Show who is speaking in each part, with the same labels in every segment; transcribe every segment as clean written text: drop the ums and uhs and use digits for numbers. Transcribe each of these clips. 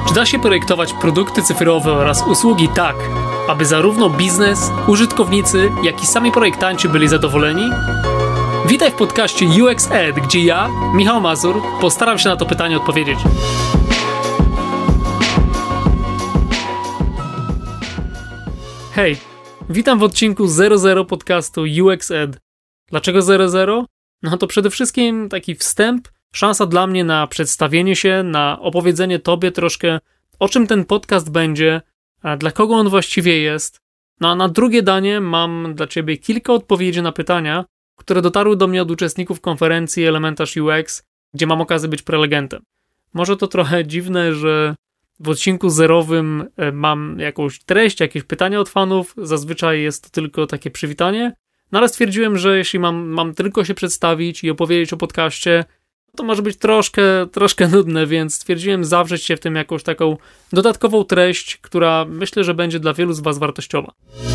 Speaker 1: Czy da się projektować produkty cyfrowe oraz usługi tak, aby zarówno biznes, użytkownicy, jak i sami projektanci byli zadowoleni? Witaj w podcaście UX Ed, gdzie ja, Michał Mazur, postaram się na to pytanie odpowiedzieć. Hej, witam w odcinku 00 podcastu UX Ed. Dlaczego 00? No to przede wszystkim taki wstęp, szansa dla mnie na przedstawienie się, na opowiedzenie tobie troszkę, o czym ten podcast będzie, a dla kogo on właściwie jest. No a na drugie danie mam dla ciebie kilka odpowiedzi na pytania, które dotarły do mnie od uczestników konferencji Elementarz UX, gdzie mam okazję być prelegentem. Może to trochę dziwne, że w odcinku zerowym mam jakąś treść, jakieś pytania od fanów, zazwyczaj jest to tylko takie przywitanie, no ale stwierdziłem, że jeśli mam tylko się przedstawić i opowiedzieć o podcaście, to może być troszkę nudne, więc stwierdziłem zawrzeć się w tym jakąś taką dodatkową treść, która myślę, że będzie dla wielu z was wartościowa.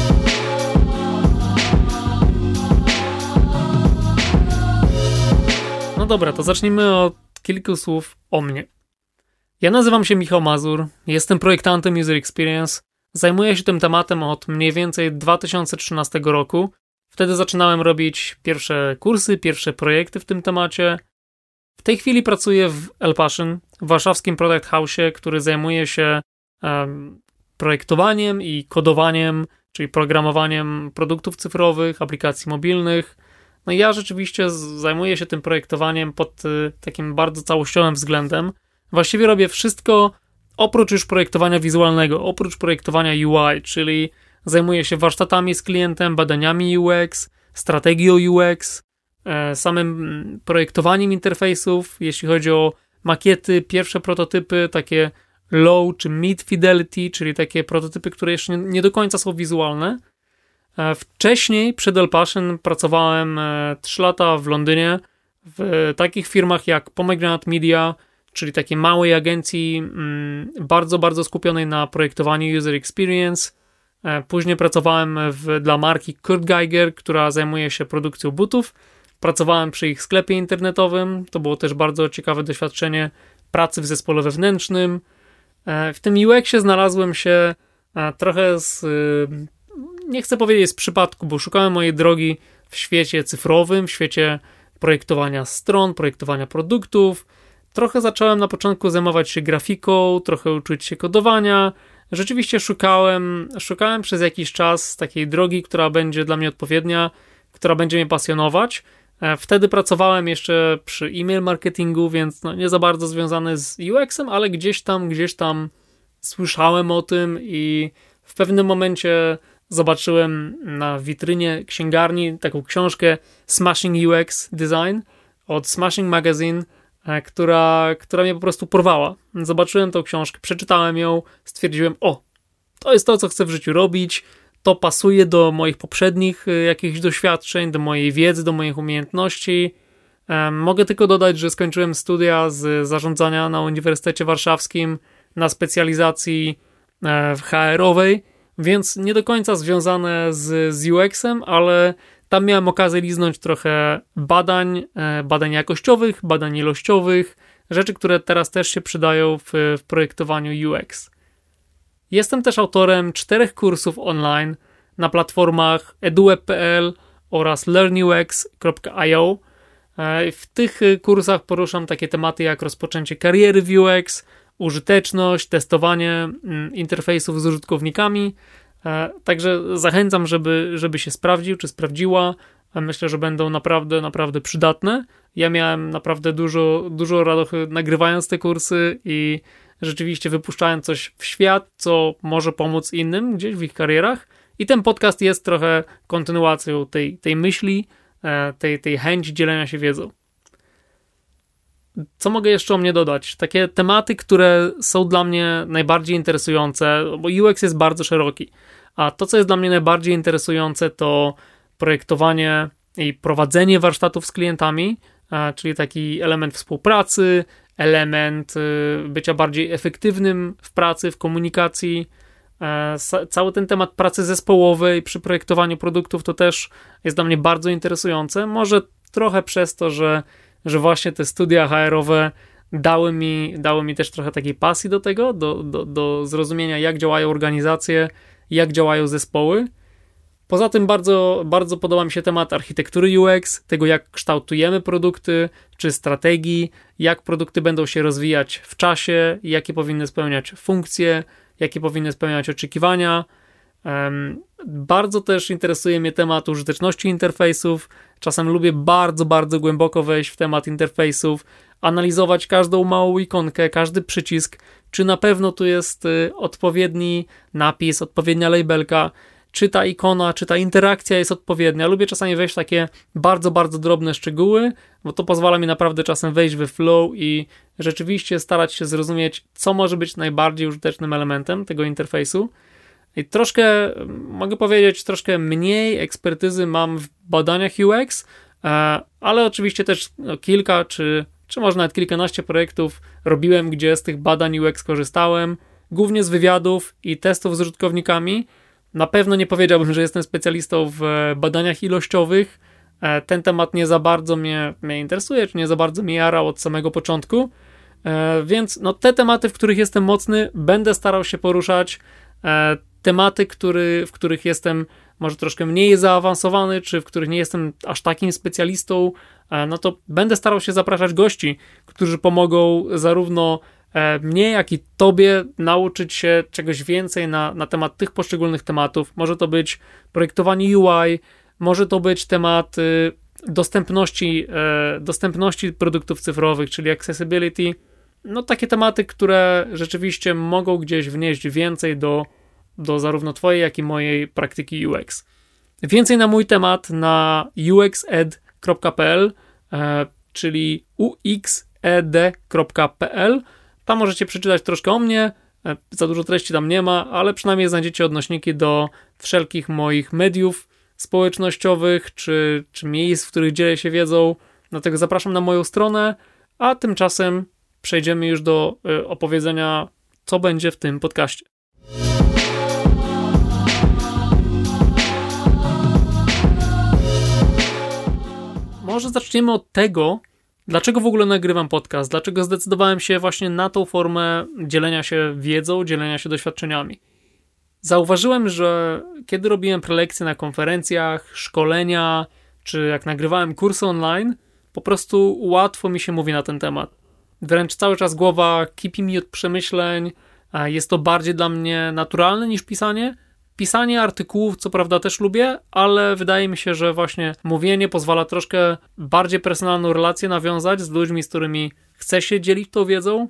Speaker 1: No dobra, to zacznijmy od kilku słów o mnie. Ja nazywam się Michał Mazur, jestem projektantem User Experience, zajmuję się tym tematem od mniej więcej 2013 roku. Wtedy zaczynałem robić pierwsze kursy, pierwsze projekty w tym temacie. W tej chwili pracuję w Elpaszyn, w warszawskim Product House'ie, który zajmuje się projektowaniem i kodowaniem, czyli programowaniem produktów cyfrowych, aplikacji mobilnych. No i ja rzeczywiście zajmuję się tym projektowaniem pod takim bardzo całościowym względem. Właściwie robię wszystko oprócz już projektowania wizualnego, oprócz projektowania UI, czyli zajmuję się warsztatami z klientem, badaniami UX, strategią UX, samym projektowaniem interfejsów, jeśli chodzi o makiety, pierwsze prototypy, takie low czy mid fidelity, czyli takie prototypy, które jeszcze nie do końca są wizualne. Wcześniej przed Elpaszyn pracowałem 3 lata w Londynie w takich firmach jak Pomegranate Media, czyli takiej małej agencji bardzo, bardzo skupionej na projektowaniu user experience. Później pracowałem dla marki Kurt Geiger, która zajmuje się produkcją butów. Pracowałem przy ich sklepie internetowym. To było też bardzo ciekawe doświadczenie pracy w zespole wewnętrznym. W tym UX-ie znalazłem się trochę nie chcę powiedzieć z przypadku, bo szukałem mojej drogi w świecie cyfrowym, w świecie projektowania stron, projektowania produktów. Trochę zacząłem na początku zajmować się grafiką, trochę uczyć się kodowania. Rzeczywiście szukałem przez jakiś czas takiej drogi, która będzie dla mnie odpowiednia, która będzie mnie pasjonować. Wtedy pracowałem jeszcze przy e-mail marketingu, więc nie za bardzo związany z UX-em, ale gdzieś tam słyszałem o tym i w pewnym momencie zobaczyłem na witrynie księgarni taką książkę Smashing UX Design od Smashing Magazine, która mnie po prostu porwała. Zobaczyłem tą książkę, przeczytałem ją, stwierdziłem, to jest to, co chcę w życiu robić, to pasuje do moich poprzednich jakichś doświadczeń, do mojej wiedzy, do moich umiejętności. Mogę tylko dodać, że skończyłem studia z zarządzania na Uniwersytecie Warszawskim na specjalizacji HR-owej, więc nie do końca związane z UX-em, ale tam miałem okazję liznąć trochę badań jakościowych, badań ilościowych, rzeczy, które teraz też się przydają w projektowaniu UX. Jestem też autorem 4 kursów online na platformach eduweb.pl oraz learnux.io. W tych kursach poruszam takie tematy jak rozpoczęcie kariery w UX, użyteczność, testowanie interfejsów z użytkownikami. Także zachęcam, żeby się sprawdził czy sprawdziła. Myślę, że będą naprawdę przydatne. Ja miałem naprawdę dużo radochy nagrywając te kursy i rzeczywiście wypuszczając coś w świat, co może pomóc innym gdzieś w ich karierach. I ten podcast jest trochę kontynuacją tej myśli, tej chęci dzielenia się wiedzą. Co mogę jeszcze o mnie dodać? Takie tematy, które są dla mnie najbardziej interesujące, bo UX jest bardzo szeroki, a to, co jest dla mnie najbardziej interesujące, to projektowanie i prowadzenie warsztatów z klientami, czyli taki element współpracy, element bycia bardziej efektywnym w pracy, w komunikacji. Cały ten temat pracy zespołowej przy projektowaniu produktów to też jest dla mnie bardzo interesujące. Może trochę przez to, że właśnie te studia HR-owe dały mi też trochę takiej pasji do tego, do zrozumienia, jak działają organizacje, jak działają zespoły. Poza tym bardzo, bardzo podoba mi się temat architektury UX, tego jak kształtujemy produkty, czy strategii, jak produkty będą się rozwijać w czasie, jakie powinny spełniać funkcje, jakie powinny spełniać oczekiwania. Bardzo też interesuje mnie temat użyteczności interfejsów. Czasem lubię bardzo, bardzo głęboko wejść w temat interfejsów, analizować każdą małą ikonkę, każdy przycisk, czy na pewno tu jest odpowiedni napis, odpowiednia labelka, czy ta ikona, czy ta interakcja jest odpowiednia. Lubię czasami wejść w takie bardzo, bardzo drobne szczegóły, bo to pozwala mi naprawdę czasem wejść we flow i rzeczywiście starać się zrozumieć, co może być najbardziej użytecznym elementem tego interfejsu. I troszkę, mogę powiedzieć, troszkę mniej ekspertyzy mam w badaniach UX, ale oczywiście też kilka, czy może nawet kilkanaście projektów robiłem, gdzie z tych badań UX korzystałem, głównie z wywiadów i testów z użytkownikami. Na pewno nie powiedziałbym, że jestem specjalistą w badaniach ilościowych. Ten temat nie za bardzo mnie interesuje, czy nie za bardzo mnie jarał od samego początku. Więc no, te tematy, w których jestem mocny, będę starał się poruszać. Tematy, w których jestem może troszkę mniej zaawansowany, czy w których nie jestem aż takim specjalistą, no to będę starał się zapraszać gości, którzy pomogą zarówno mnie, jak i tobie nauczyć się czegoś więcej na temat tych poszczególnych tematów. Może to być projektowanie UI, może to być temat dostępności produktów cyfrowych, czyli accessibility. No takie tematy, które rzeczywiście mogą gdzieś wnieść więcej do zarówno twojej, jak i mojej praktyki UX. Więcej na mój temat na uxed.pl, czyli uxed.pl. Tam możecie przeczytać troszkę o mnie, za dużo treści tam nie ma, ale przynajmniej znajdziecie odnośniki do wszelkich moich mediów społecznościowych, czy miejsc, w których dzielę się wiedzą. Dlatego zapraszam na moją stronę, a tymczasem przejdziemy już do opowiedzenia, co będzie w tym podcaście. Może zaczniemy od tego, dlaczego w ogóle nagrywam podcast, dlaczego zdecydowałem się właśnie na tą formę dzielenia się wiedzą, dzielenia się doświadczeniami. Zauważyłem, że kiedy robiłem prelekcje na konferencjach, szkolenia, czy jak nagrywałem kursy online, po prostu łatwo mi się mówi na ten temat. Wręcz cały czas głowa kipi mi od przemyśleń, jest to bardziej dla mnie naturalne niż pisanie. Pisanie artykułów, co prawda, też lubię, ale wydaje mi się, że właśnie mówienie pozwala troszkę bardziej personalną relację nawiązać z ludźmi, z którymi chcę się dzielić tą wiedzą.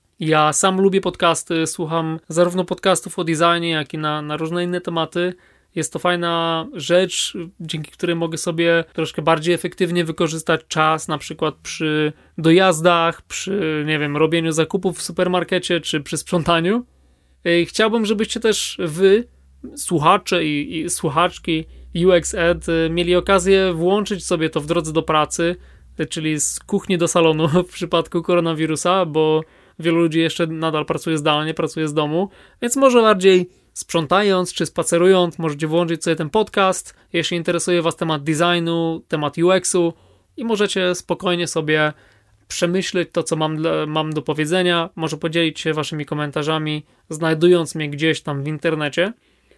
Speaker 1: Ja sam lubię podcasty, słucham zarówno podcastów o designie, jak i na różne inne tematy. Jest to fajna rzecz, dzięki której mogę sobie troszkę bardziej efektywnie wykorzystać czas, na przykład przy dojazdach, przy, nie wiem, robieniu zakupów w supermarkecie, czy przy sprzątaniu. I chciałbym, żebyście też wy, słuchacze i słuchaczki UXED, mieli okazję włączyć sobie to w drodze do pracy, czyli z kuchni do salonu w przypadku koronawirusa, bo wielu ludzi jeszcze nadal pracuje zdalnie, pracuje z domu, więc może bardziej sprzątając czy spacerując możecie włączyć sobie ten podcast, jeśli interesuje was temat designu, temat UX-u i możecie spokojnie sobie przemyśleć to, co mam do powiedzenia, może podzielić się waszymi komentarzami, znajdując mnie gdzieś tam w internecie.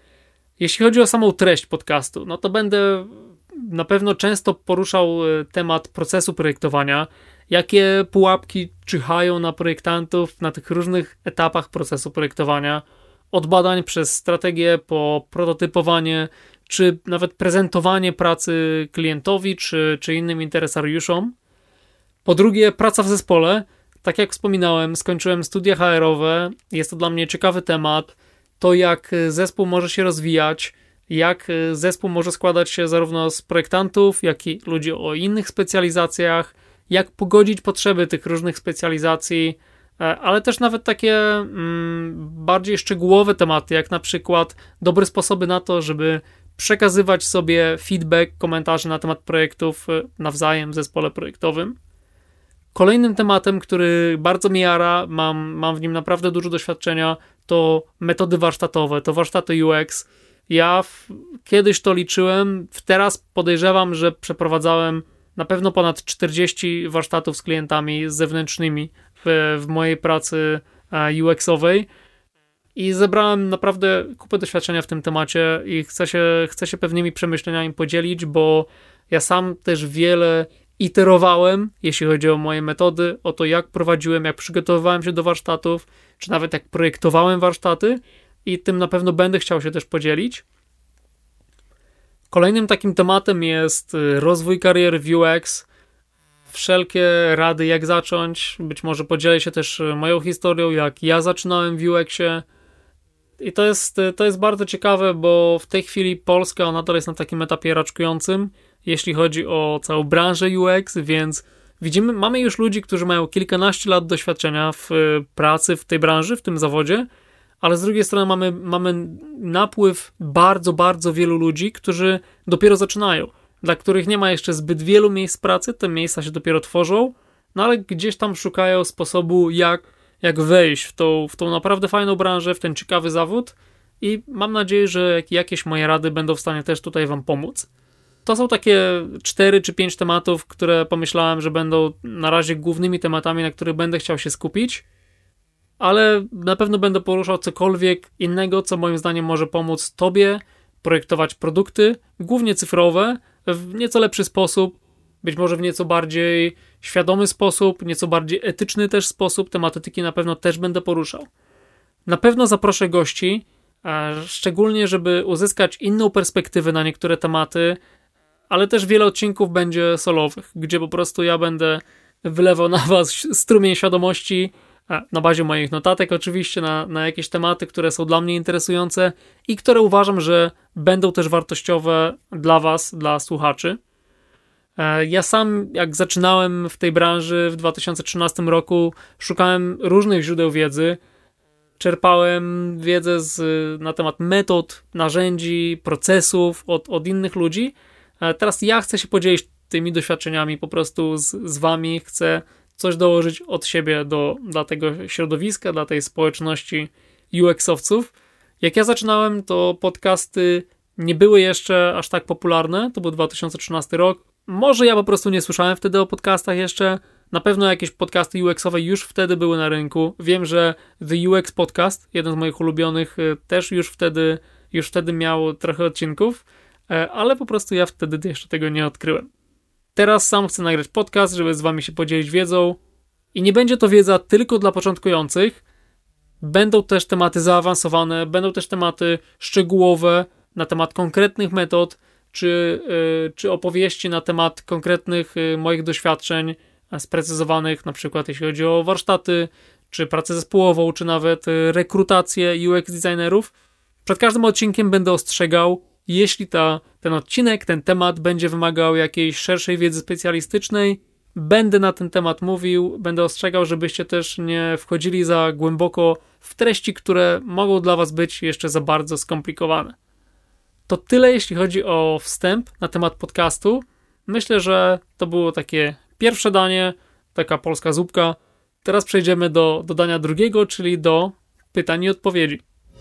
Speaker 1: Jeśli chodzi o samą treść podcastu, no to będę na pewno często poruszał temat procesu projektowania, jakie pułapki czyhają na projektantów na tych różnych etapach procesu projektowania, od badań przez strategię po prototypowanie, czy nawet prezentowanie pracy klientowi, czy innym interesariuszom. Po drugie, praca w zespole. Tak jak wspominałem, skończyłem studia HR-owe, jest to dla mnie ciekawy temat, to jak zespół może się rozwijać, jak zespół może składać się zarówno z projektantów, jak i ludzi o innych specjalizacjach, jak pogodzić potrzeby tych różnych specjalizacji, ale też nawet takie bardziej szczegółowe tematy, jak na przykład dobre sposoby na to, żeby przekazywać sobie feedback, komentarze na temat projektów nawzajem w zespole projektowym. Kolejnym tematem, który bardzo mnie jara, mam w nim naprawdę dużo doświadczenia, to metody warsztatowe, to warsztaty UX. Ja kiedyś to liczyłem, teraz podejrzewam, że przeprowadzałem na pewno ponad 40 warsztatów z klientami zewnętrznymi w mojej pracy UX-owej i zebrałem naprawdę kupę doświadczenia w tym temacie i chcę się pewnymi przemyśleniami podzielić, bo ja sam też wiele iterowałem, jeśli chodzi o moje metody, o to jak prowadziłem, jak przygotowywałem się do warsztatów, czy nawet jak projektowałem warsztaty i tym na pewno będę chciał się też podzielić. Kolejnym takim tematem jest rozwój kariery w UX, wszelkie rady jak zacząć, być może podzielę się też moją historią, jak ja zaczynałem w UX-ie i to jest bardzo ciekawe, bo w tej chwili Polska nadal jest na takim etapie raczkującym, jeśli chodzi o całą branżę UX, więc mamy już ludzi, którzy mają kilkanaście lat doświadczenia w pracy w tej branży, w tym zawodzie, ale z drugiej strony mamy napływ bardzo, bardzo wielu ludzi, którzy dopiero zaczynają, dla których nie ma jeszcze zbyt wielu miejsc pracy, te miejsca się dopiero tworzą, no ale gdzieś tam szukają sposobu, jak wejść w tą naprawdę fajną branżę, w ten ciekawy zawód i mam nadzieję, że jakieś moje rady będą w stanie też tutaj wam pomóc. To są takie 4 czy 5 tematów, które pomyślałem, że będą na razie głównymi tematami, na których będę chciał się skupić, ale na pewno będę poruszał cokolwiek innego, co moim zdaniem może pomóc tobie projektować produkty, głównie cyfrowe, w nieco lepszy sposób, być może w nieco bardziej świadomy sposób, nieco bardziej etyczny też sposób. Tematyki na pewno też będę poruszał. Na pewno zaproszę gości, szczególnie żeby uzyskać inną perspektywę na niektóre tematy, ale też wiele odcinków będzie solowych, gdzie po prostu ja będę wylewał na was strumień świadomości, na bazie moich notatek oczywiście, na jakieś tematy, które są dla mnie interesujące i które uważam, że będą też wartościowe dla was, dla słuchaczy. Ja sam, jak zaczynałem w tej branży w 2013 roku, szukałem różnych źródeł wiedzy, czerpałem wiedzę na temat metod, narzędzi, procesów od innych ludzi. Teraz ja chcę się podzielić tymi doświadczeniami po prostu z wami, chcę coś dołożyć od siebie dla tego środowiska, dla tej społeczności UX-owców. Jak ja zaczynałem, to podcasty nie były jeszcze aż tak popularne, to był 2013 rok. Może ja po prostu nie słyszałem wtedy o podcastach jeszcze, na pewno jakieś podcasty UX-owe już wtedy były na rynku. Wiem, że The UX Podcast, jeden z moich ulubionych, też już wtedy miał trochę odcinków, ale po prostu ja wtedy jeszcze tego nie odkryłem. Teraz sam chcę nagrać podcast, żeby z wami się podzielić wiedzą i nie będzie to wiedza tylko dla początkujących. Będą też tematy zaawansowane, będą też tematy szczegółowe na temat konkretnych metod, czy opowieści na temat konkretnych moich doświadczeń sprecyzowanych, na przykład jeśli chodzi o warsztaty, czy pracę zespołową, czy nawet rekrutację UX designerów. Przed każdym odcinkiem będę ostrzegał, jeśli ten odcinek, ten temat będzie wymagał jakiejś szerszej wiedzy specjalistycznej, będę na ten temat mówił, będę ostrzegał, żebyście też nie wchodzili za głęboko w treści, które mogą dla was być jeszcze za bardzo skomplikowane. To tyle, jeśli chodzi o wstęp na temat podcastu. Myślę, że to było takie pierwsze danie, taka polska zupka. Teraz przejdziemy do dania drugiego, czyli do pytań i odpowiedzi.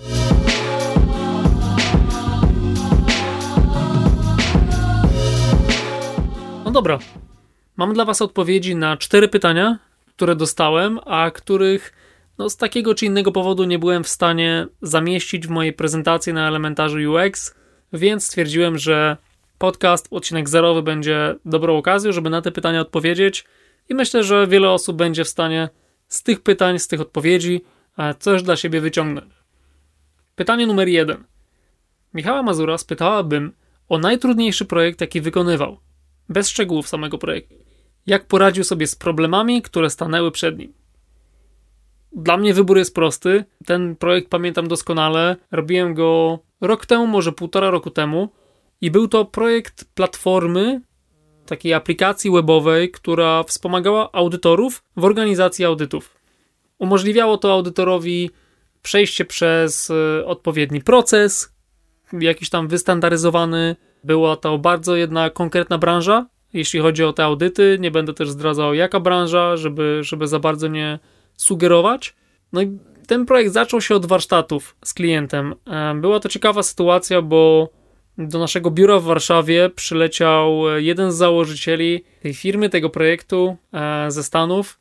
Speaker 1: No dobra, mam dla was odpowiedzi na 4 pytania, które dostałem, a których z takiego czy innego powodu nie byłem w stanie zamieścić w mojej prezentacji na elementarzu UX, więc stwierdziłem, że podcast, odcinek 0 będzie dobrą okazją, żeby na te pytania odpowiedzieć i myślę, że wiele osób będzie w stanie z tych pytań, z tych odpowiedzi coś dla siebie wyciągnąć. Pytanie numer 1. Michała Mazura spytałabym o najtrudniejszy projekt, jaki wykonywał, bez szczegółów samego projektu. Jak poradził sobie z problemami, które stanęły przed nim? Dla mnie wybór jest prosty. Ten projekt pamiętam doskonale. Robiłem go rok temu, może 1,5 roku temu i był to projekt platformy, takiej aplikacji webowej, która wspomagała audytorów w organizacji audytów. Umożliwiało to audytorowi przejście przez odpowiedni proces, jakiś tam wystandaryzowany. Była to bardzo jedna konkretna branża, jeśli chodzi o te audyty. Nie będę też zdradzał, jaka branża, żeby za bardzo nie sugerować. No i ten projekt zaczął się od warsztatów z klientem. Była to ciekawa sytuacja, bo do naszego biura w Warszawie przyleciał jeden z założycieli tej firmy, tego projektu ze Stanów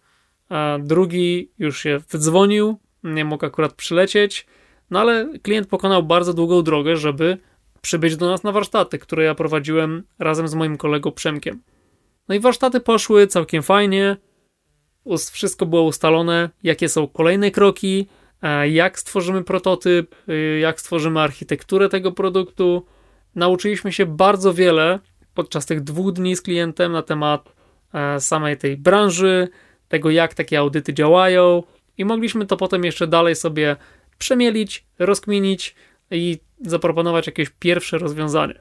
Speaker 1: a drugi już się wydzwonił, nie mógł akurat przylecieć, no ale klient pokonał bardzo długą drogę, żeby przybyć do nas na warsztaty, które ja prowadziłem razem z moim kolegą Przemkiem. No i warsztaty poszły całkiem fajnie, wszystko było ustalone, jakie są kolejne kroki, jak stworzymy prototyp, jak stworzymy architekturę tego produktu. Nauczyliśmy się bardzo wiele podczas tych 2 dni z klientem na temat samej tej branży, tego jak takie audyty działają i mogliśmy to potem jeszcze dalej sobie przemielić, rozkminić i zaproponować jakieś pierwsze rozwiązanie.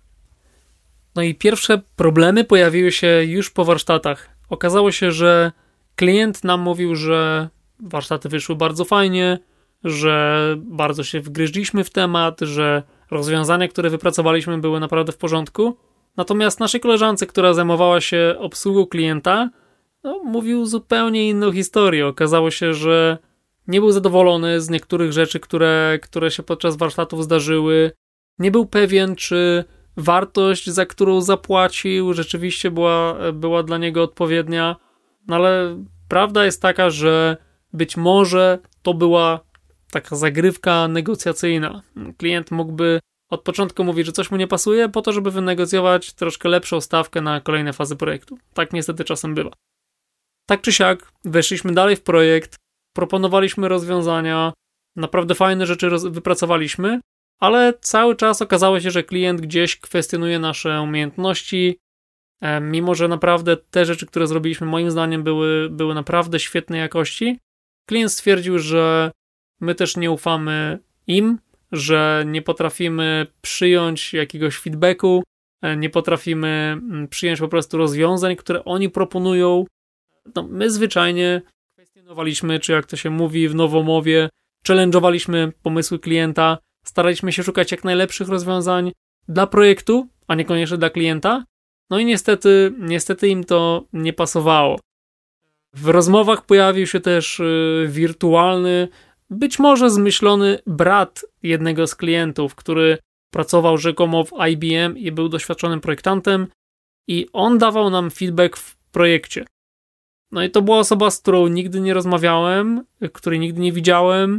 Speaker 1: No i pierwsze problemy pojawiły się już po warsztatach. Okazało się, że klient nam mówił, że warsztaty wyszły bardzo fajnie, że bardzo się wgryźliśmy w temat, że rozwiązania, które wypracowaliśmy, były naprawdę w porządku. Natomiast naszej koleżance, która zajmowała się obsługą klienta, mówił zupełnie inną historię. Okazało się, że nie był zadowolony z niektórych rzeczy, które się podczas warsztatów zdarzyły. Nie był pewien, czy wartość, za którą zapłacił, rzeczywiście była dla niego odpowiednia. No ale prawda jest taka, że być może to była taka zagrywka negocjacyjna. Klient mógłby od początku mówić, że coś mu nie pasuje, po to, żeby wynegocjować troszkę lepszą stawkę na kolejne fazy projektu. Tak niestety czasem bywa. Tak czy siak, weszliśmy dalej w projekt, proponowaliśmy rozwiązania, naprawdę fajne rzeczy wypracowaliśmy, ale cały czas okazało się, że klient gdzieś kwestionuje nasze umiejętności, mimo że naprawdę te rzeczy, które zrobiliśmy, moim zdaniem były naprawdę świetnej jakości. Klient stwierdził, że my też nie ufamy im, że nie potrafimy przyjąć jakiegoś feedbacku, nie potrafimy przyjąć po prostu rozwiązań, które oni proponują. No, my zwyczajnie kwestionowaliśmy, czy jak to się mówi w nowomowie, challenge'owaliśmy pomysły klienta, staraliśmy się szukać jak najlepszych rozwiązań dla projektu, a niekoniecznie dla klienta. No i niestety im to nie pasowało. W rozmowach pojawił się też wirtualny, być może zmyślony brat jednego z klientów, który pracował rzekomo w IBM i był doświadczonym projektantem i on dawał nam feedback w projekcie. No i to była osoba, z którą nigdy nie rozmawiałem, której nigdy nie widziałem,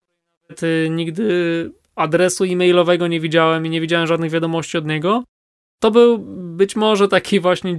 Speaker 1: nigdy adresu e-mailowego nie widziałem i nie widziałem żadnych wiadomości od niego. To był być może taki właśnie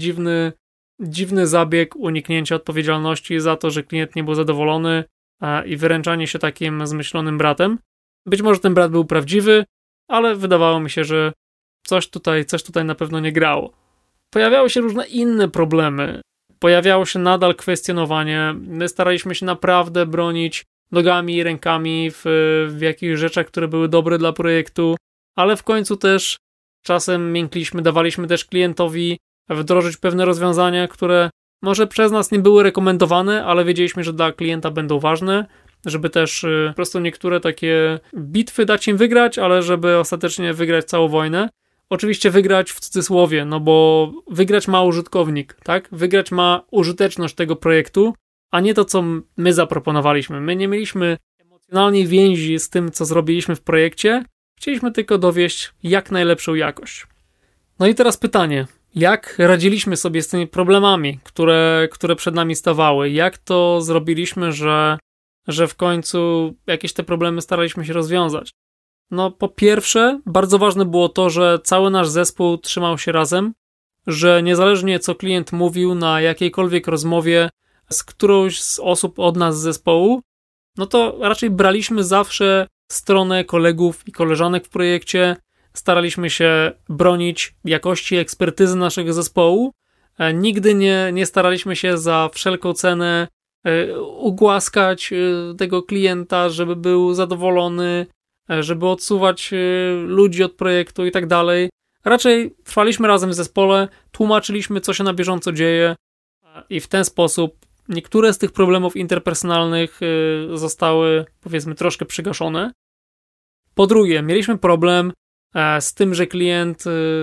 Speaker 1: dziwny zabieg uniknięcia odpowiedzialności za to, że klient nie był zadowolony i wyręczanie się takim zmyślonym bratem. Być może ten brat był prawdziwy, ale wydawało mi się, że coś tutaj na pewno nie grało. Pojawiały się różne inne problemy. Pojawiało się nadal kwestionowanie. My staraliśmy się naprawdę bronić nogami i rękami w jakichś rzeczach, które były dobre dla projektu, ale w końcu też czasem miękliśmy, dawaliśmy też klientowi wdrożyć pewne rozwiązania, które może przez nas nie były rekomendowane, ale wiedzieliśmy, że dla klienta będą ważne, żeby też po prostu niektóre takie bitwy dać im wygrać, ale żeby ostatecznie wygrać całą wojnę. Oczywiście wygrać w cudzysłowie, no bo wygrać ma użytkownik, tak? Wygrać ma użyteczność tego projektu, a nie to, co my zaproponowaliśmy. My nie mieliśmy emocjonalnej więzi z tym, co zrobiliśmy w projekcie. Chcieliśmy tylko dowieść jak najlepszą jakość. No i teraz pytanie. Jak radziliśmy sobie z tymi problemami, które przed nami stawały? Jak to zrobiliśmy, że w końcu jakieś te problemy staraliśmy się rozwiązać? No po pierwsze, bardzo ważne było to, że cały nasz zespół trzymał się razem, że niezależnie co klient mówił na jakiejkolwiek rozmowie z którąś z osób od nas z zespołu, no to raczej braliśmy zawsze stronę kolegów i koleżanek w projekcie, staraliśmy się bronić jakości ekspertyzy naszego zespołu, nigdy nie staraliśmy się za wszelką cenę ugłaskać tego klienta, żeby był zadowolony, żeby odsuwać ludzi od projektu i tak dalej. Raczej trwaliśmy razem w zespole, tłumaczyliśmy, co się na bieżąco dzieje i w ten sposób niektóre z tych problemów interpersonalnych zostały, powiedzmy, troszkę przygaszone. Po drugie, mieliśmy problem z tym, że klient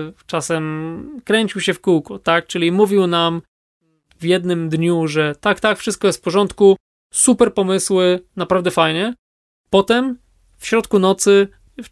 Speaker 1: czasem kręcił się w kółko, tak? Czyli mówił nam w jednym dniu, że tak, wszystko jest w porządku, super pomysły, naprawdę fajnie. Potem w środku nocy,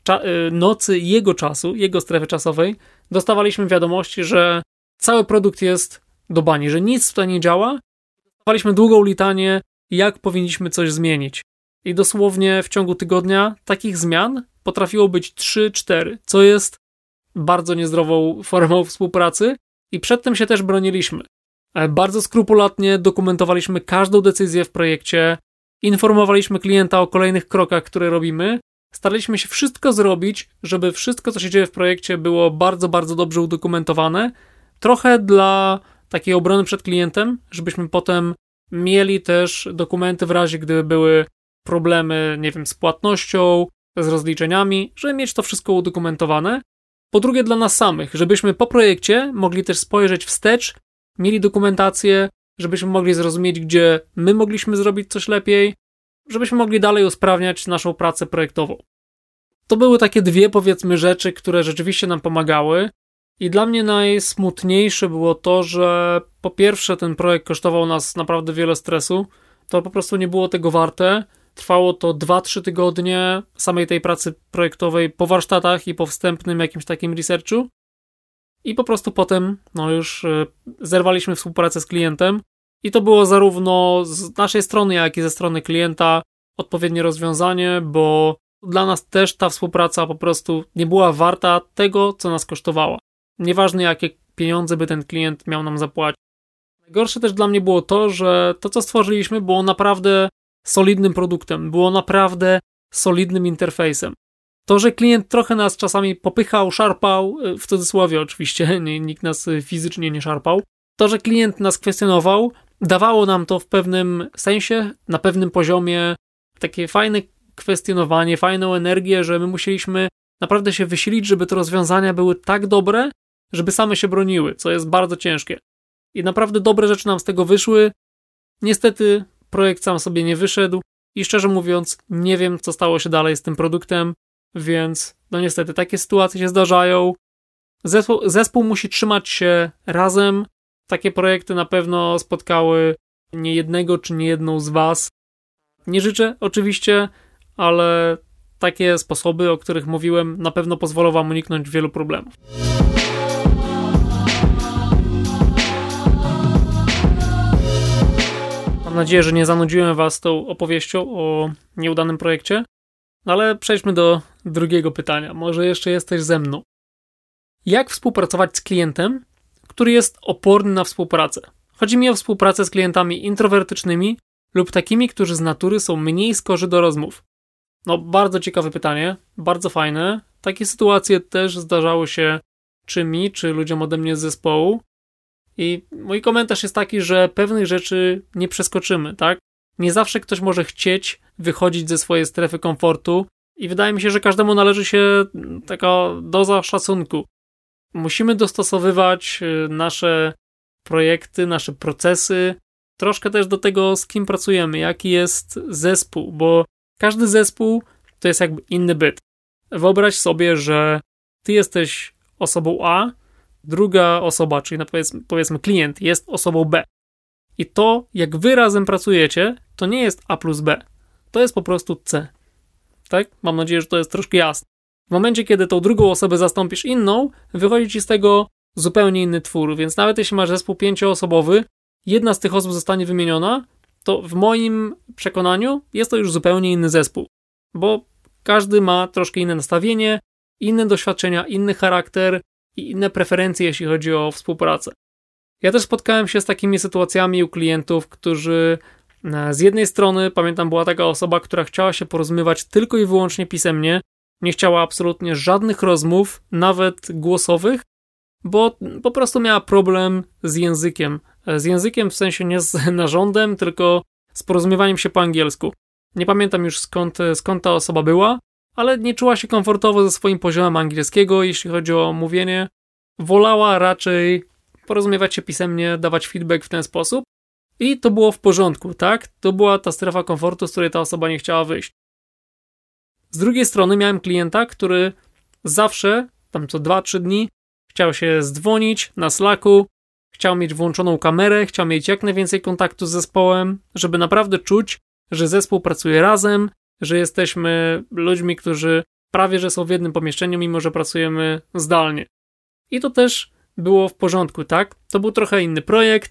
Speaker 1: nocy jego czasu, jego strefy czasowej, dostawaliśmy wiadomości, że cały produkt jest do bani, że nic tutaj nie działa. Dawaliśmy długą litanię, jak powinniśmy coś zmienić. I dosłownie w ciągu tygodnia takich zmian potrafiło być 3-4, co jest bardzo niezdrową formą współpracy i przed tym się też broniliśmy. Bardzo skrupulatnie dokumentowaliśmy każdą decyzję w projekcie, informowaliśmy klienta o kolejnych krokach, które robimy, staraliśmy się wszystko zrobić, żeby wszystko, co się dzieje w projekcie, było bardzo, bardzo dobrze udokumentowane, trochę dla takiej obrony przed klientem, żebyśmy potem mieli też dokumenty w razie, gdyby były problemy, nie wiem, z płatnością, z rozliczeniami, żeby mieć to wszystko udokumentowane. Po drugie dla nas samych, żebyśmy po projekcie mogli też spojrzeć wstecz, mieli dokumentację, żebyśmy mogli zrozumieć, gdzie my mogliśmy zrobić coś lepiej, żebyśmy mogli dalej usprawniać naszą pracę projektową. To były takie dwie, powiedzmy, rzeczy, które rzeczywiście nam pomagały i dla mnie najsmutniejsze było to, że po pierwsze ten projekt kosztował nas naprawdę wiele stresu, to po prostu nie było tego warte. Trwało to 2-3 tygodnie samej tej pracy projektowej po warsztatach i po wstępnym jakimś takim researchu. I po prostu potem już zerwaliśmy współpracę z klientem i to było zarówno z naszej strony, jak i ze strony klienta odpowiednie rozwiązanie, bo dla nas też ta współpraca po prostu nie była warta tego, co nas kosztowała. Nieważne jakie pieniądze by ten klient miał nam zapłacić. Najgorsze też dla mnie było to, że to, co stworzyliśmy, było naprawdę solidnym produktem, było naprawdę solidnym interfejsem. To, że klient trochę nas czasami popychał, szarpał, w cudzysłowie oczywiście, nikt nas fizycznie nie szarpał, to, że klient nas kwestionował, dawało nam to w pewnym sensie, na pewnym poziomie takie fajne kwestionowanie, fajną energię, że my musieliśmy naprawdę się wysilić, żeby te rozwiązania były tak dobre, żeby same się broniły, co jest bardzo ciężkie. I naprawdę dobre rzeczy nam z tego wyszły. Niestety projekt sam sobie nie wyszedł i szczerze mówiąc nie wiem, co stało się dalej z tym produktem, więc niestety takie sytuacje się zdarzają. Zespół musi trzymać się razem. Takie projekty na pewno spotkały nie jednego czy nie jedną z was. Nie życzę oczywiście, ale takie sposoby, o których mówiłem, na pewno pozwolą wam uniknąć wielu problemów. Mam nadzieję, że nie zanudziłem was tą opowieścią o nieudanym projekcie, ale przejdźmy do drugiego pytania. Może jeszcze jesteś ze mną. Jak współpracować z klientem, który jest oporny na współpracę? Chodzi mi o współpracę z klientami introwertycznymi lub takimi, którzy z natury są mniej skorzy do rozmów. Bardzo ciekawe pytanie, bardzo fajne. Takie sytuacje też zdarzały się czy mi, czy ludziom ode mnie z zespołu. I mój komentarz jest taki, że pewnych rzeczy nie przeskoczymy, tak? Nie zawsze ktoś może chcieć wychodzić ze swojej strefy komfortu i wydaje mi się, że każdemu należy się taka doza szacunku. Musimy dostosowywać nasze projekty, nasze procesy, troszkę też do tego, z kim pracujemy, jaki jest zespół, bo każdy zespół to jest jakby inny byt. Wyobraź sobie, że ty jesteś osobą A, druga osoba, czyli powiedzmy klient jest osobą B. I to, jak wy razem pracujecie, to nie jest A plus B. To jest po prostu C. Tak? Mam nadzieję, że to jest troszkę jasne. W momencie, kiedy tą drugą osobę zastąpisz inną, wychodzi ci z tego zupełnie inny twór, więc nawet jeśli masz zespół 5-osobowy, jedna z tych osób zostanie wymieniona, to w moim przekonaniu jest to już zupełnie inny zespół, bo każdy ma troszkę inne nastawienie, inne doświadczenia, inny charakter i inne preferencje, jeśli chodzi o współpracę. Ja też spotkałem się z takimi sytuacjami u klientów, którzy z jednej strony, pamiętam, była taka osoba, która chciała się porozumiewać tylko i wyłącznie pisemnie, nie chciała absolutnie żadnych rozmów, nawet głosowych, bo po prostu miała problem z językiem. Z językiem w sensie nie z narządem, tylko z porozumiewaniem się po angielsku. Nie pamiętam już skąd ta osoba była, ale nie czuła się komfortowo ze swoim poziomem angielskiego, jeśli chodzi o mówienie. Wolała raczej porozumiewać się pisemnie, dawać feedback w ten sposób i to było w porządku, tak? To była ta strefa komfortu, z której ta osoba nie chciała wyjść. Z drugiej strony miałem klienta, który zawsze, tam co 2-3 dni, chciał się zdzwonić na Slacku, chciał mieć włączoną kamerę, chciał mieć jak najwięcej kontaktu z zespołem, żeby naprawdę czuć, że zespół pracuje razem, że jesteśmy ludźmi, którzy prawie że są w jednym pomieszczeniu, mimo że pracujemy zdalnie. I to też było w porządku, tak? To był trochę inny projekt,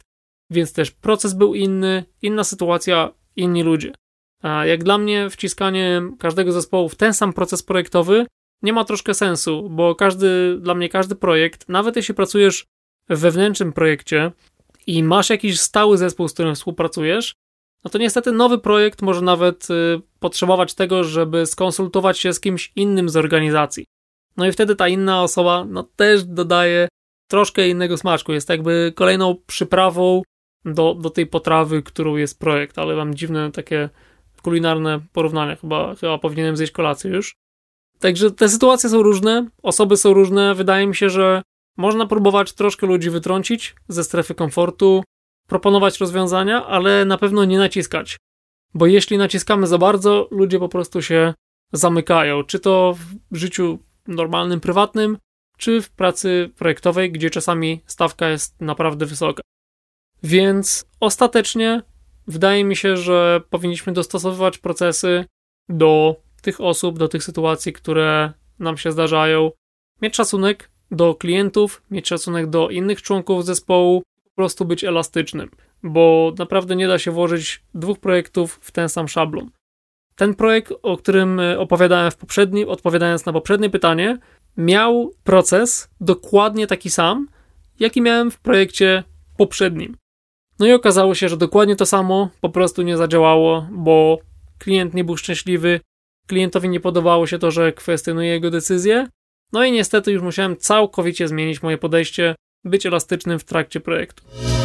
Speaker 1: więc też proces był inny, inna sytuacja, inni ludzie. A jak dla mnie wciskanie każdego zespołu w ten sam proces projektowy nie ma troszkę sensu, bo dla mnie każdy projekt, nawet jeśli pracujesz w wewnętrznym projekcie i masz jakiś stały zespół, z którym współpracujesz, no to niestety nowy projekt może nawet potrzebować tego, żeby skonsultować się z kimś innym z organizacji. No i wtedy ta inna osoba też dodaje troszkę innego smaczku. Jest jakby kolejną przyprawą do tej potrawy, którą jest projekt, ale mam dziwne takie kulinarne porównania. Chyba powinienem zjeść kolację już. Także te sytuacje są różne, osoby są różne. Wydaje mi się, że można próbować troszkę ludzi wytrącić ze strefy komfortu, proponować rozwiązania, ale na pewno nie naciskać. Bo jeśli naciskamy za bardzo, ludzie po prostu się zamykają. Czy to w życiu normalnym, prywatnym, czy w pracy projektowej, gdzie czasami stawka jest naprawdę wysoka. Więc ostatecznie wydaje mi się, że powinniśmy dostosowywać procesy do tych osób, do tych sytuacji, które nam się zdarzają. Mieć szacunek do klientów, mieć szacunek do innych członków zespołu, po prostu być elastycznym, bo naprawdę nie da się włożyć 2 projektów w ten sam szablon. Ten projekt, o którym opowiadałem odpowiadając na poprzednie pytanie, miał proces dokładnie taki sam, jaki miałem w projekcie poprzednim. No i okazało się, że dokładnie to samo po prostu nie zadziałało, bo klient nie był szczęśliwy, klientowi nie podobało się to, że kwestionuje jego decyzję, no i niestety już musiałem całkowicie zmienić moje podejście, być elastycznym w trakcie projektu.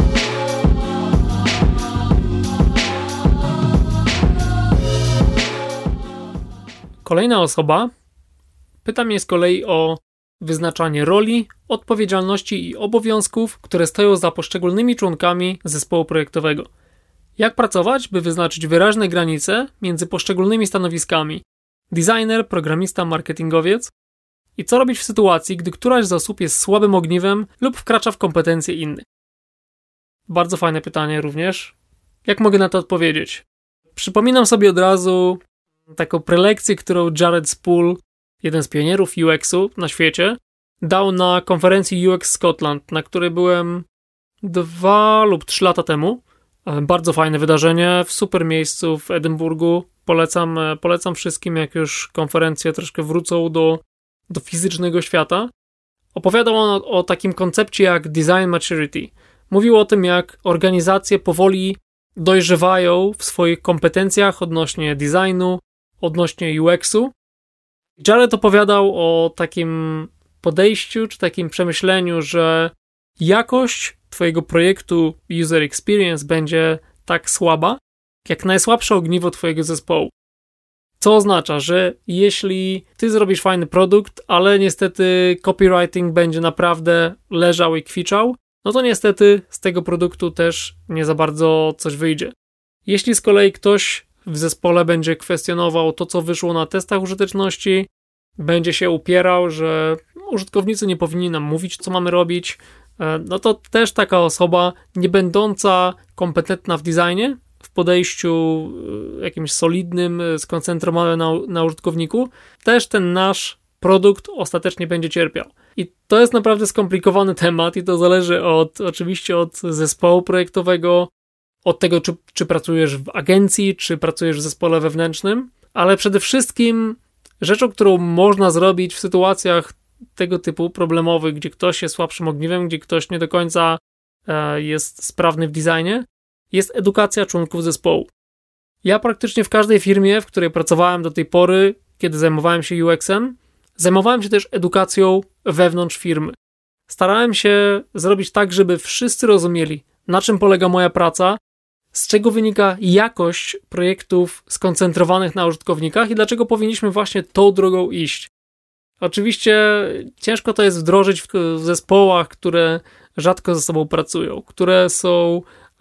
Speaker 1: Kolejna osoba pyta mnie z kolei o wyznaczanie roli, odpowiedzialności i obowiązków, które stoją za poszczególnymi członkami zespołu projektowego. Jak pracować, by wyznaczyć wyraźne granice między poszczególnymi stanowiskami designer, programista, marketingowiec i co robić w sytuacji, gdy któraś z osób jest słabym ogniwem lub wkracza w kompetencje innych. Bardzo fajne pytanie również. Jak mogę na to odpowiedzieć? Przypominam sobie od razu taką prelekcję, którą Jared Spool, jeden z pionierów UX-u na świecie, dał na konferencji UX Scotland, na której byłem 2 lub 3 lata temu. Bardzo fajne wydarzenie, w super miejscu w Edynburgu. Polecam wszystkim, jak już konferencje troszkę wrócą do fizycznego świata. Opowiadał on o takim koncepcie jak design maturity. Mówił o tym, jak organizacje powoli dojrzewają w swoich kompetencjach odnośnie designu, odnośnie UX-u. Jared opowiadał o takim podejściu, czy takim przemyśleniu, że jakość twojego projektu user experience będzie tak słaba, jak najsłabsze ogniwo twojego zespołu. Co oznacza, że jeśli ty zrobisz fajny produkt, ale niestety copywriting będzie naprawdę leżał i kwiczał, no to niestety z tego produktu też nie za bardzo coś wyjdzie. Jeśli z kolei ktoś w zespole będzie kwestionował to, co wyszło na testach użyteczności, będzie się upierał, że użytkownicy nie powinni nam mówić, co mamy robić, no to też taka osoba nie będąca kompetentna w designie, w podejściu jakimś solidnym, skoncentrowanym na użytkowniku, też ten nasz produkt ostatecznie będzie cierpiał. I to jest naprawdę skomplikowany temat i to zależy oczywiście od zespołu projektowego, od tego, czy pracujesz w agencji, czy pracujesz w zespole wewnętrznym, ale przede wszystkim rzeczą, którą można zrobić w sytuacjach tego typu problemowych, gdzie ktoś jest słabszym ogniwem, gdzie ktoś nie do końca jest sprawny w designie, jest edukacja członków zespołu. Ja praktycznie w każdej firmie, w której pracowałem do tej pory, kiedy zajmowałem się UX-em, zajmowałem się też edukacją wewnątrz firmy. Starałem się zrobić tak, żeby wszyscy rozumieli, na czym polega moja praca, z czego wynika jakość projektów skoncentrowanych na użytkownikach i dlaczego powinniśmy właśnie tą drogą iść. Oczywiście ciężko to jest wdrożyć w zespołach, które rzadko ze sobą pracują, które są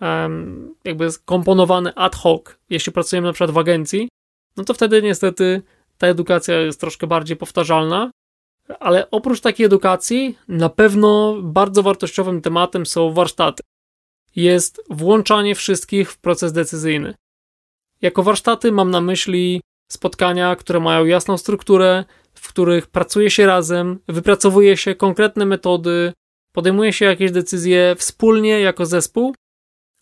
Speaker 1: jakby skomponowane ad hoc. Jeśli pracujemy na przykład w agencji, no to wtedy niestety ta edukacja jest troszkę bardziej powtarzalna, ale oprócz takiej edukacji na pewno bardzo wartościowym tematem są warsztaty. Jest włączanie wszystkich w proces decyzyjny. Jako warsztaty mam na myśli spotkania, które mają jasną strukturę, w których pracuje się razem, wypracowuje się konkretne metody, podejmuje się jakieś decyzje wspólnie jako zespół,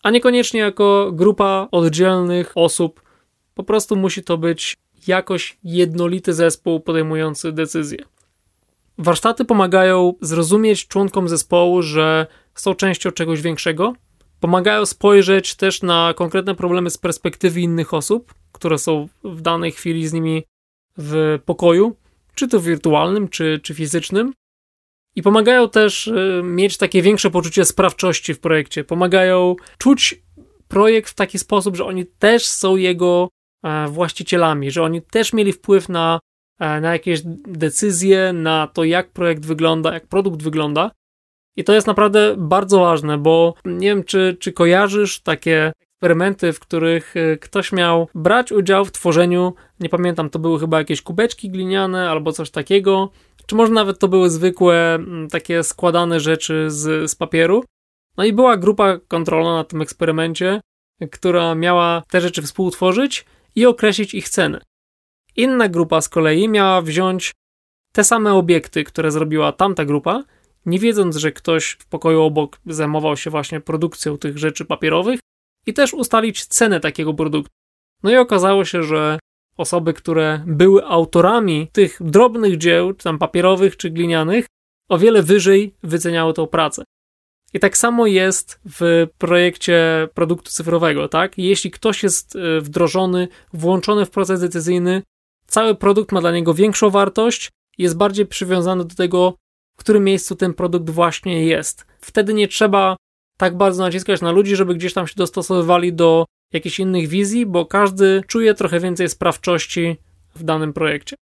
Speaker 1: a niekoniecznie jako grupa oddzielnych osób. Po prostu musi to być jakoś jednolity zespół podejmujący decyzje. Warsztaty pomagają zrozumieć członkom zespołu, że są częścią czegoś większego. Pomagają spojrzeć też na konkretne problemy z perspektywy innych osób, które są w danej chwili z nimi w pokoju, czy to wirtualnym, czy fizycznym. I pomagają też mieć takie większe poczucie sprawczości w projekcie. Pomagają czuć projekt w taki sposób, że oni też są jego właścicielami, że oni też mieli wpływ na jakieś decyzje, na to, jak projekt wygląda, jak produkt wygląda. I to jest naprawdę bardzo ważne, bo nie wiem, czy kojarzysz takie eksperymenty, w których ktoś miał brać udział w tworzeniu, nie pamiętam, to były chyba jakieś kubeczki gliniane albo coś takiego, czy może nawet to były zwykłe takie składane rzeczy z papieru. No i była grupa kontrolna na tym eksperymencie, która miała te rzeczy współtworzyć i określić ich ceny. Inna grupa z kolei miała wziąć te same obiekty, które zrobiła tamta grupa, nie wiedząc, że ktoś w pokoju obok zajmował się właśnie produkcją tych rzeczy papierowych i też ustalić cenę takiego produktu. No i okazało się, że osoby, które były autorami tych drobnych dzieł, czy tam papierowych, czy glinianych, o wiele wyżej wyceniały tą pracę. I tak samo jest w projekcie produktu cyfrowego, tak? Jeśli ktoś jest wdrożony, włączony w proces decyzyjny, cały produkt ma dla niego większą wartość, jest bardziej przywiązany do tego, w którym miejscu ten produkt właśnie jest. Wtedy nie trzeba tak bardzo naciskać na ludzi, żeby gdzieś tam się dostosowywali do jakichś innych wizji, bo każdy czuje trochę więcej sprawczości w danym projekcie.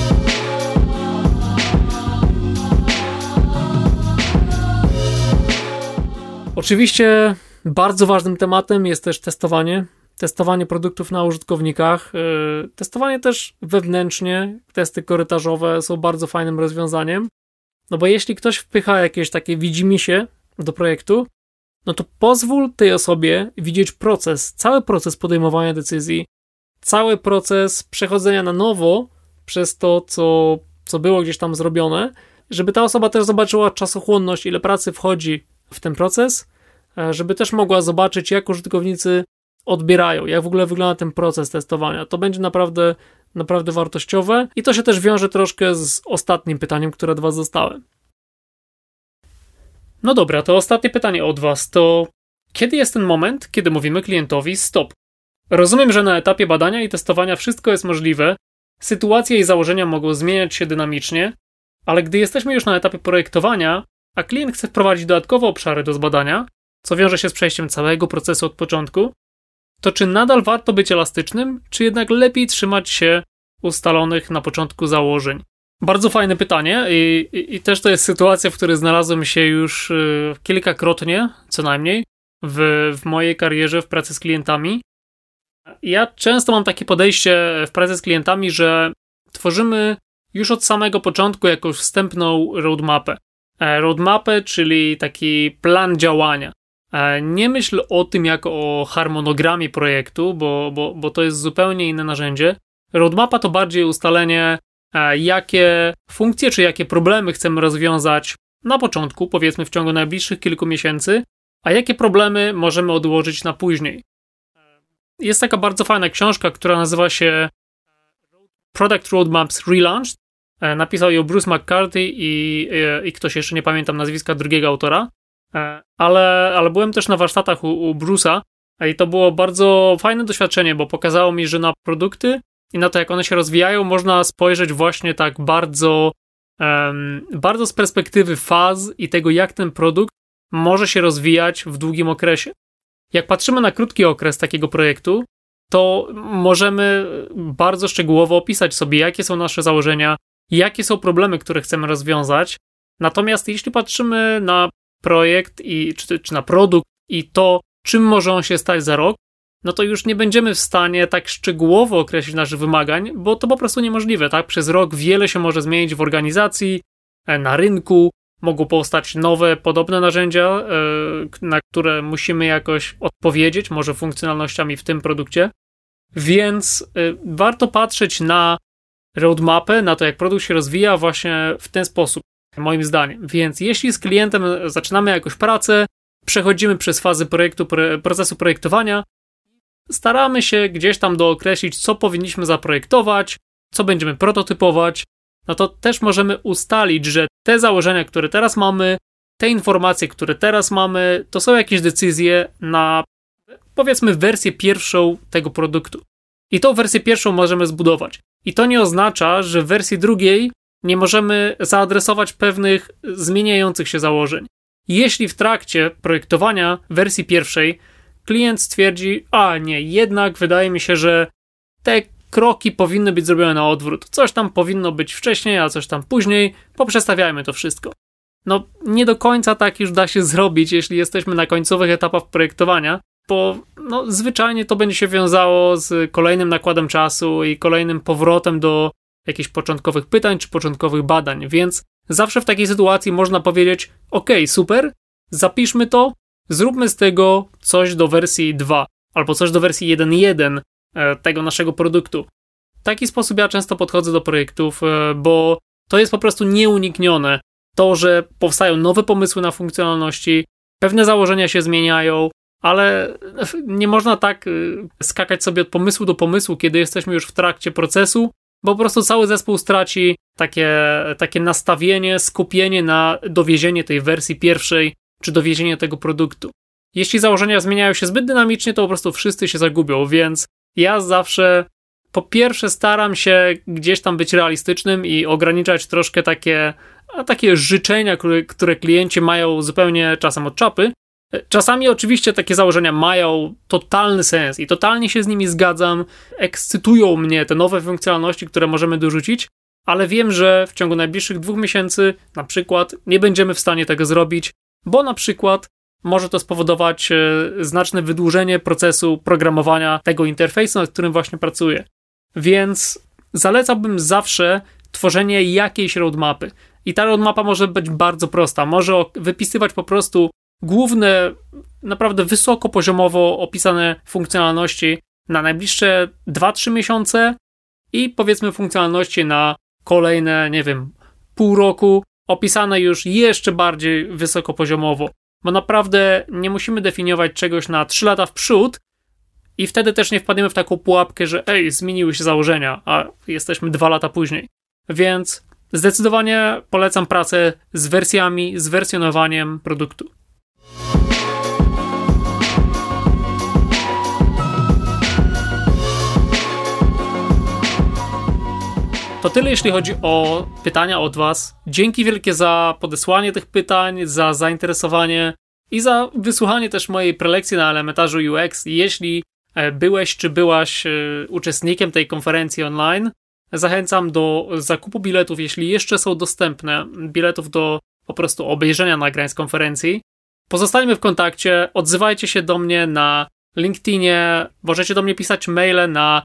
Speaker 1: Oczywiście bardzo ważnym tematem jest też testowanie. Testowanie produktów na użytkownikach. Testowanie też wewnętrznie. Testy korytarzowe są bardzo fajnym rozwiązaniem. No bo jeśli ktoś wpycha jakieś takie widzimisię do projektu, no to pozwól tej osobie widzieć proces, cały proces podejmowania decyzji, cały proces przechodzenia na nowo przez to, co było gdzieś tam zrobione, żeby ta osoba też zobaczyła czasochłonność, ile pracy wchodzi w ten proces, żeby też mogła zobaczyć, jak użytkownicy odbierają, jak w ogóle wygląda ten proces testowania. To będzie naprawdę wartościowe i to się też wiąże troszkę z ostatnim pytaniem, które od Was dostałem. No dobra, to ostatnie pytanie od Was to kiedy jest ten moment, kiedy mówimy klientowi stop? Rozumiem, że na etapie badania i testowania wszystko jest możliwe, sytuacje i założenia mogą zmieniać się dynamicznie, ale gdy jesteśmy już na etapie projektowania, a klient chce wprowadzić dodatkowe obszary do zbadania, co wiąże się z przejściem całego procesu od początku, to czy nadal warto być elastycznym, czy jednak lepiej trzymać się ustalonych na początku założeń? Bardzo fajne pytanie i też to jest sytuacja, w której znalazłem się już kilkakrotnie, co najmniej, w mojej karierze w pracy z klientami. Ja często mam takie podejście w pracy z klientami, że tworzymy już od samego początku jakąś wstępną roadmapę. Roadmapę, czyli taki plan działania. Nie myśl o tym jako o harmonogramie projektu, bo to jest zupełnie inne narzędzie. Roadmapa to bardziej ustalenie, jakie funkcje czy jakie problemy chcemy rozwiązać na początku, powiedzmy w ciągu najbliższych kilku miesięcy, a jakie problemy możemy odłożyć na później. Jest taka bardzo fajna książka, która nazywa się Product Roadmaps Relaunched. Napisał ją Bruce McCarthy i ktoś jeszcze, nie pamiętam nazwiska drugiego autora, ale byłem też na warsztatach u Bruce'a i to było bardzo fajne doświadczenie, bo pokazało mi, że na produkty i na to, jak one się rozwijają, można spojrzeć właśnie tak bardzo z perspektywy faz i tego, jak ten produkt może się rozwijać w długim okresie. Jak patrzymy na krótki okres takiego projektu, to możemy bardzo szczegółowo opisać sobie, jakie są nasze założenia, jakie są problemy, które chcemy rozwiązać. Natomiast jeśli patrzymy na projekt czy na produkt i to, czym może on się stać za rok, no to już nie będziemy w stanie tak szczegółowo określić naszych wymagań, bo to po prostu niemożliwe, tak? Przez rok wiele się może zmienić w organizacji, na rynku, mogą powstać nowe, podobne narzędzia, na które musimy jakoś odpowiedzieć, może funkcjonalnościami w tym produkcie. Więc warto patrzeć na roadmapę, na to, jak produkt się rozwija właśnie w ten sposób, moim zdaniem. Więc jeśli z klientem zaczynamy jakąś pracę, przechodzimy przez fazy procesu projektowania, staramy się gdzieś tam dookreślić, co powinniśmy zaprojektować, co będziemy prototypować, no to też możemy ustalić, że te założenia, które teraz mamy, te informacje, które teraz mamy, to są jakieś decyzje na, powiedzmy, wersję pierwszą tego produktu. I tą wersję pierwszą możemy zbudować. I to nie oznacza, że w wersji drugiej nie możemy zaadresować pewnych zmieniających się założeń. Jeśli w trakcie projektowania wersji pierwszej klient stwierdzi, a nie, jednak wydaje mi się, że te kroki powinny być zrobione na odwrót. Coś tam powinno być wcześniej, a coś tam później. Poprzestawiajmy to wszystko. No, nie do końca tak już da się zrobić, jeśli jesteśmy na końcowych etapach projektowania, bo no, zwyczajnie to będzie się wiązało z kolejnym nakładem czasu i kolejnym powrotem do jakichś początkowych pytań czy początkowych badań, więc zawsze w takiej sytuacji można powiedzieć, ok, super, zapiszmy to, zróbmy z tego coś do wersji 2 albo coś do wersji 1.1 tego naszego produktu. W taki sposób ja często podchodzę do projektów, bo to jest po prostu nieuniknione. To, że powstają nowe pomysły na funkcjonalności, pewne założenia się zmieniają, ale nie można tak skakać sobie od pomysłu do pomysłu, kiedy jesteśmy już w trakcie procesu, bo po prostu cały zespół straci takie nastawienie, skupienie na dowiezienie tej wersji pierwszej, czy dowiezienie tego produktu. Jeśli założenia zmieniają się zbyt dynamicznie, to po prostu wszyscy się zagubią, więc ja zawsze po pierwsze staram się gdzieś tam być realistycznym i ograniczać troszkę takie życzenia, które klienci mają zupełnie czasem od czapy. Czasami oczywiście takie założenia mają totalny sens i totalnie się z nimi zgadzam, ekscytują mnie te nowe funkcjonalności, które możemy dorzucić, ale wiem, że w ciągu najbliższych 2 miesięcy na przykład nie będziemy w stanie tego zrobić, bo na przykład może to spowodować znaczne wydłużenie procesu programowania tego interfejsu, nad którym właśnie pracuję. Więc zalecałbym zawsze tworzenie jakiejś roadmapy. I ta roadmapa może być bardzo prosta. Może wypisywać po prostu główne, naprawdę wysokopoziomowo opisane funkcjonalności na najbliższe 2-3 miesiące i powiedzmy funkcjonalności na kolejne, nie wiem, pół roku, opisane już jeszcze bardziej wysokopoziomowo. Bo naprawdę nie musimy definiować czegoś na 3 lata w przód i wtedy też nie wpadniemy w taką pułapkę, że zmieniły się założenia, a jesteśmy 2 lata później. Więc zdecydowanie polecam pracę z wersjami, z wersjonowaniem produktu. To tyle, jeśli chodzi o pytania od Was. Dzięki wielkie za podesłanie tych pytań, za zainteresowanie i za wysłuchanie też mojej prelekcji na Elementarzu UX. Jeśli byłeś czy byłaś uczestnikiem tej konferencji online, zachęcam do zakupu biletów, jeśli jeszcze są dostępne, biletów do po prostu obejrzenia nagrań z konferencji. Pozostańmy w kontakcie, odzywajcie się do mnie na LinkedInie, możecie do mnie pisać maile na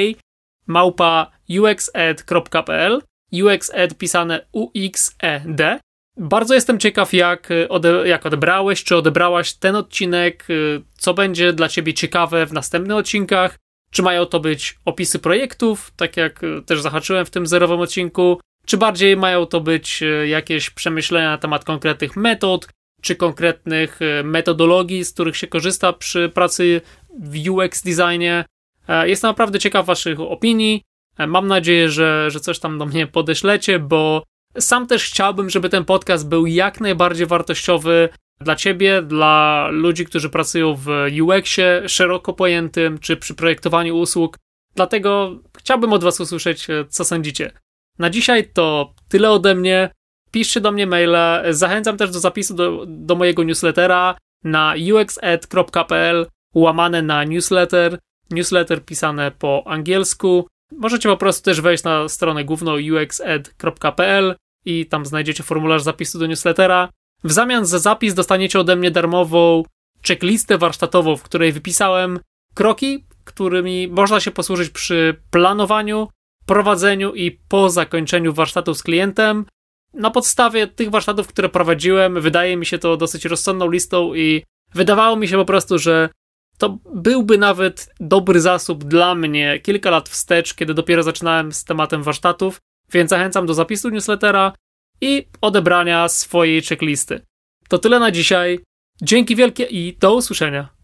Speaker 1: hey@uxed.pl, uxed pisane UXED. Bardzo jestem ciekaw, jak odebrałeś, czy odebrałaś ten odcinek, co będzie dla Ciebie ciekawe w następnych odcinkach, czy mają to być opisy projektów, tak jak też zahaczyłem w tym zerowym odcinku, czy bardziej mają to być jakieś przemyślenia na temat konkretnych metod, czy konkretnych metodologii, z których się korzysta przy pracy w UX designie. Jestem naprawdę ciekaw Waszych opinii. Mam nadzieję, że coś tam do mnie podeślecie, bo sam też chciałbym, żeby ten podcast był jak najbardziej wartościowy dla Ciebie, dla ludzi, którzy pracują w UX-ie szeroko pojętym, czy przy projektowaniu usług. Dlatego chciałbym od Was usłyszeć, co sądzicie. Na dzisiaj to tyle ode mnie. Piszcie do mnie maile. Zachęcam też do zapisu do mojego newslettera na uxed.pl /newsletter. Newsletter pisane po angielsku. Możecie po prostu też wejść na stronę główną uxed.pl i tam znajdziecie formularz zapisu do newslettera. W zamian za zapis dostaniecie ode mnie darmową checklistę warsztatową, w której wypisałem kroki, którymi można się posłużyć przy planowaniu, prowadzeniu i po zakończeniu warsztatów z klientem. Na podstawie tych warsztatów, które prowadziłem, wydaje mi się to dosyć rozsądną listą i wydawało mi się po prostu, że to byłby nawet dobry zasób dla mnie kilka lat wstecz, kiedy dopiero zaczynałem z tematem warsztatów, więc zachęcam do zapisu newslettera i odebrania swojej checklisty. To tyle na dzisiaj. Dzięki wielkie i do usłyszenia.